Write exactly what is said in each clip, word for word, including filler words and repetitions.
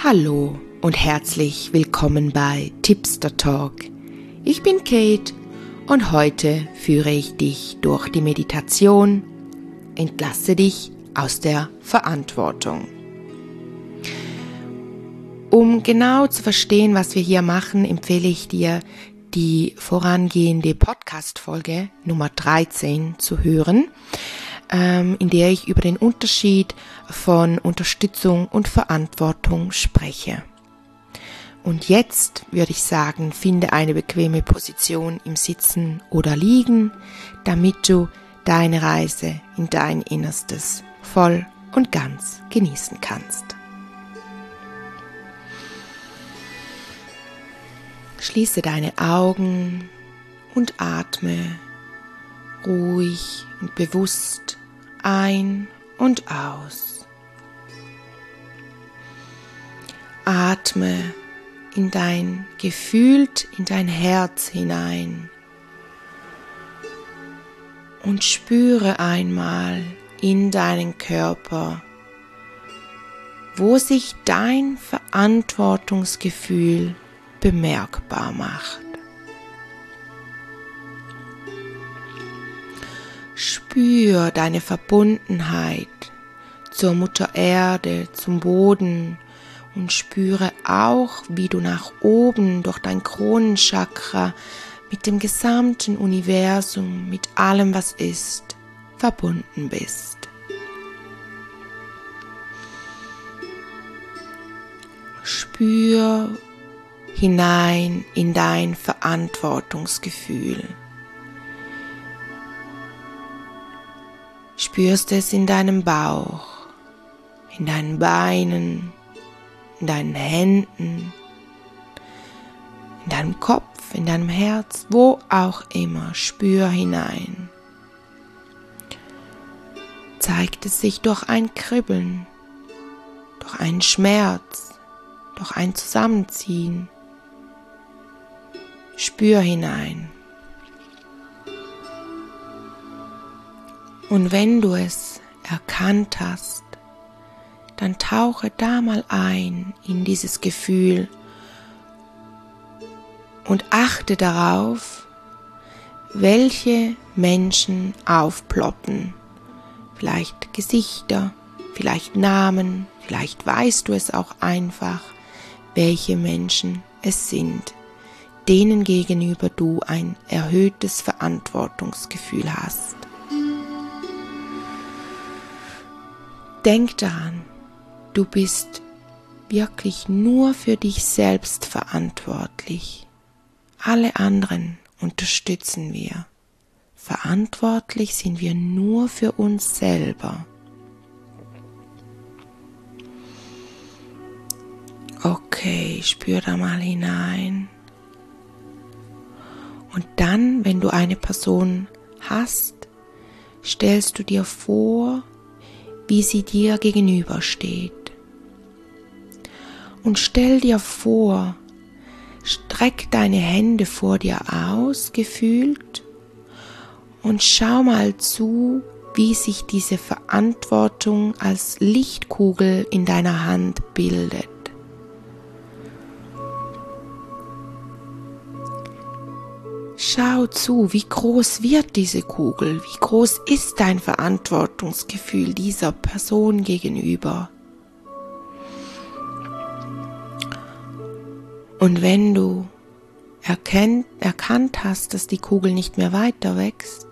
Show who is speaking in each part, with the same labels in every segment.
Speaker 1: Hallo und herzlich willkommen bei Tipster Talk. Ich bin Kate und heute führe ich dich durch die Meditation Entlasse dich aus der Verantwortung. Um genau zu verstehen, was wir hier machen, empfehle ich dir, die vorangehende Podcast-Folge Nummer dreizehn zu hören, in der ich über den Unterschied von Unterstützung und Verantwortung spreche. Und jetzt würde ich sagen, finde eine bequeme Position im Sitzen oder Liegen, damit du deine Reise in dein Innerstes voll und ganz genießen kannst. Schließe deine Augen und atme ruhig und bewusst ein und aus. Atme in dein gefühlt in dein Herz hinein und spüre einmal in deinen Körper, wo sich dein Verantwortungsgefühl bemerkbar macht. Spür deine Verbundenheit zur Mutter Erde, zum Boden und spüre auch, wie du nach oben durch dein Kronenchakra mit dem gesamten Universum, mit allem, was ist, verbunden bist. Spür hinein in dein Verantwortungsgefühl. Spürst es in deinem Bauch, in deinen Beinen, in deinen Händen, in deinem Kopf, in deinem Herz, wo auch immer. Spür hinein. Zeigt es sich durch ein Kribbeln, durch einen Schmerz, durch ein Zusammenziehen. Spür hinein. Und wenn du es erkannt hast, dann tauche da mal ein in dieses Gefühl und achte darauf, welche Menschen aufploppen. Vielleicht Gesichter, vielleicht Namen, vielleicht weißt du es auch einfach, welche Menschen es sind, denen gegenüber du ein erhöhtes Verantwortungsgefühl hast. Denk daran, du bist wirklich nur für dich selbst verantwortlich. Alle anderen unterstützen wir. Verantwortlich sind wir nur für uns selber. Okay, spür da mal hinein. Und dann, wenn du eine Person hast, stellst du dir vor, wie sie dir gegenübersteht. Und stell dir vor, streck deine Hände vor dir aus, gefühlt, und schau mal zu, wie sich diese Verantwortung als Lichtkugel in deiner Hand bildet. Schau zu, wie groß wird diese Kugel, wie groß ist dein Verantwortungsgefühl dieser Person gegenüber. Und wenn du erkennt, erkannt hast, dass die Kugel nicht mehr weiter wächst,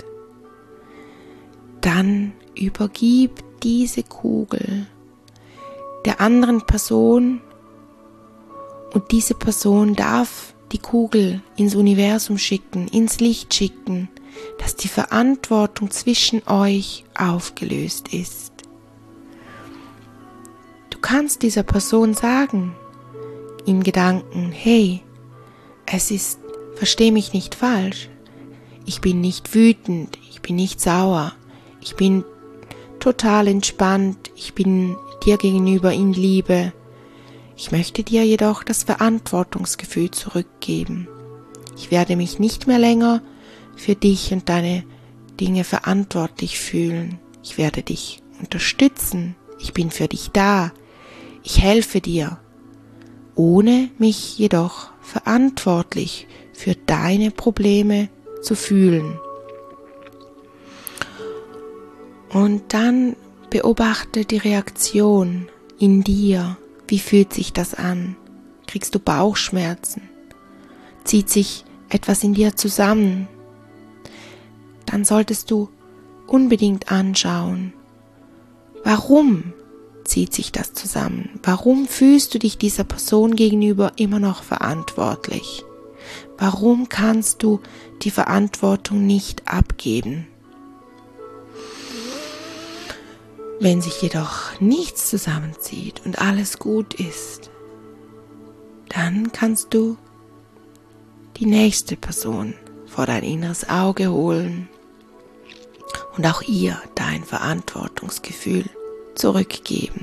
Speaker 1: dann übergib diese Kugel der anderen Person und diese Person darf die Kugel ins Universum schicken, ins Licht schicken, dass die Verantwortung zwischen euch aufgelöst ist. Du kannst dieser Person sagen, in Gedanken, hey, es ist, versteh mich nicht falsch, ich bin nicht wütend, ich bin nicht sauer, ich bin total entspannt, ich bin dir gegenüber in Liebe. Ich möchte dir jedoch das Verantwortungsgefühl zurückgeben. Ich werde mich nicht mehr länger für dich und deine Dinge verantwortlich fühlen. Ich werde dich unterstützen. Ich bin für dich da. Ich helfe dir. ohne mich jedoch verantwortlich für deine Probleme zu fühlen. Und dann beobachte die Reaktion in dir. Wie fühlt sich das an? Kriegst du Bauchschmerzen? Zieht sich etwas in dir zusammen? Dann solltest du unbedingt anschauen, warum zieht sich das zusammen? Warum fühlst du dich dieser Person gegenüber immer noch verantwortlich? Warum kannst du die Verantwortung nicht abgeben? Wenn sich jedoch nichts zusammenzieht und alles gut ist, dann kannst du die nächste Person vor dein inneres Auge holen und auch ihr dein Verantwortungsgefühl zurückgeben.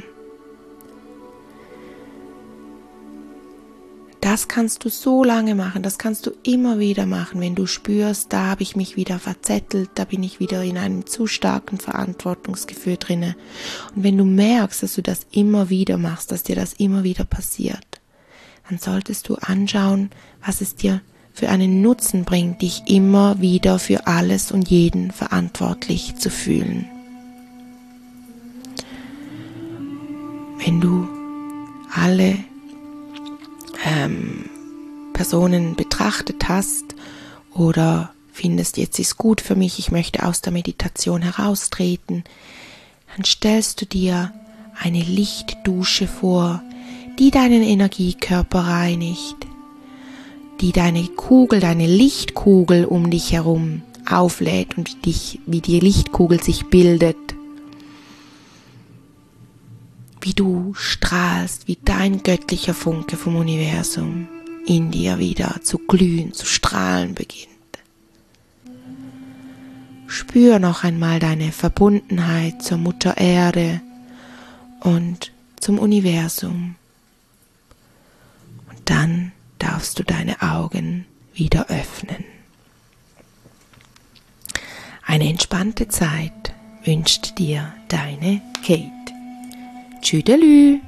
Speaker 1: Das kannst du so lange machen, das kannst du immer wieder machen, wenn du spürst, da habe ich mich wieder verzettelt, da bin ich wieder in einem zu starken Verantwortungsgefühl drinne. Und wenn du merkst, dass du das immer wieder machst, dass dir das immer wieder passiert, dann solltest du anschauen, was es dir für einen Nutzen bringt, dich immer wieder für alles und jeden verantwortlich zu fühlen. Wenn du alle ähm, Personen betrachtet hast oder findest, jetzt ist gut für mich, ich möchte aus der Meditation heraustreten, dann stellst du dir eine Lichtdusche vor, die deinen Energiekörper reinigt, die deine Kugel, deine Lichtkugel um dich herum auflädt und dich, wie die Lichtkugel sich bildet, wie du strahlst, wie dein göttlicher Funke vom Universum in dir wieder zu glühen, zu strahlen beginnt. Spür noch einmal deine Verbundenheit zur Mutter Erde und zum Universum. Und dann darfst du deine Augen wieder öffnen. Eine entspannte Zeit wünscht dir deine Kate. Tschüdelü!